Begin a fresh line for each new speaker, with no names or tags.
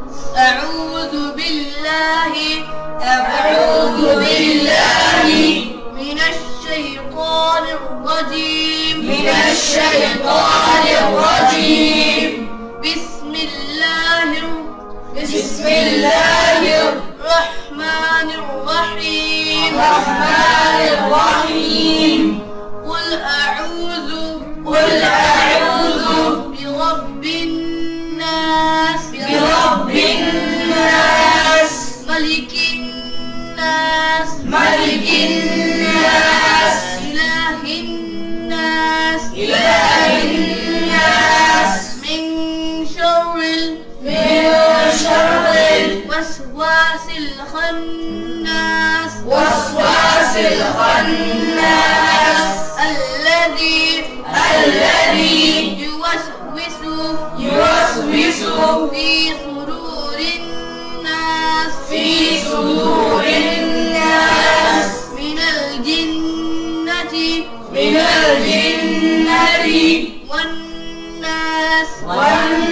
أعوذ بالله من الشيطان الرجيم بسم الله الرحمن الرحيم قل أعوذ برب الناس ملك الناس إله الناس من شر الوسواس الخناس الذي يوسوس في صدور الناس من الجنة والناس